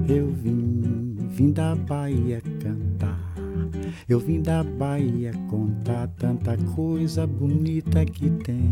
Eu vim da Bahia cantar. Eu vim da Bahia contar tanta coisa bonita que tem.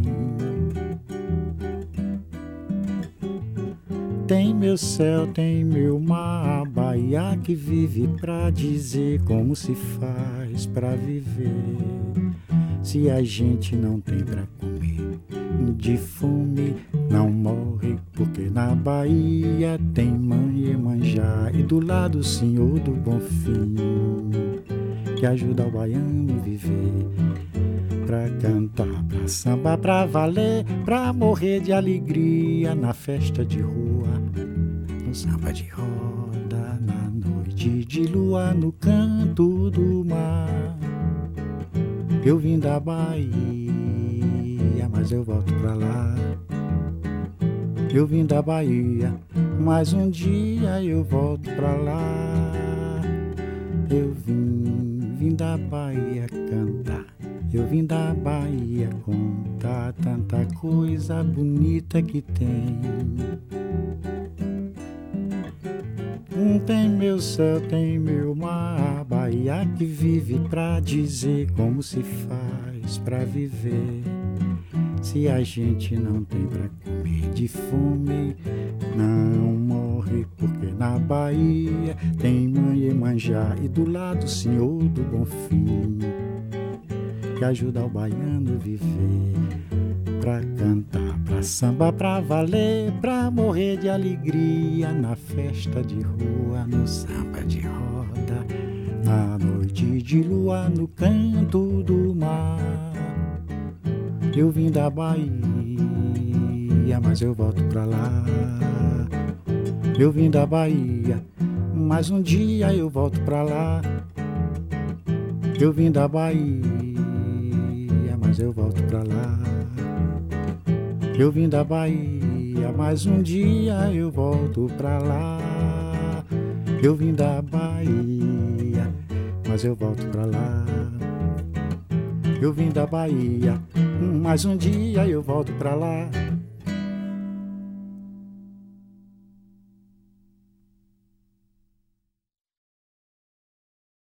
Tem meu céu, tem meu mar, a Bahia que vive pra dizer como se faz pra viver. Se a gente não tem pra comer, de fome não morre, porque na Bahia tem mãe Iemanjá e do lado o Senhor do Bonfim, que ajuda o baiano a viver. Pra cantar, pra sambar, pra valer, pra morrer de alegria na festa de rua, no samba de roda, na noite de lua, no canto do mar. Eu vim da Bahia, mas eu volto pra lá. Eu vim da Bahia, mas um dia eu volto pra lá. Eu vim da Bahia cantar. Eu vim da Bahia contar tanta coisa bonita que tem. Tem meu céu, tem meu mar, a Bahia que vive pra dizer como se faz pra viver. Se a gente não tem pra comer, de fome não morre, porque na Bahia tem mãe Iemanjá e do lado o Senhor do Bonfim, que ajuda o baiano a viver. Pra cantar, pra sambar, pra valer, pra morrer de alegria na festa de rua, no samba de roda, na noite de lua, no canto do mar. Eu vim da Bahia, mas eu volto pra lá. Eu vim da Bahia, mas um dia eu volto pra lá. Eu vim da Bahia, mas eu volto pra lá. Eu vim da Bahia, mas um dia eu volto pra lá. Eu vim da Bahia, mas eu volto pra lá. Eu vim da Bahia, mas um dia eu volto pra lá.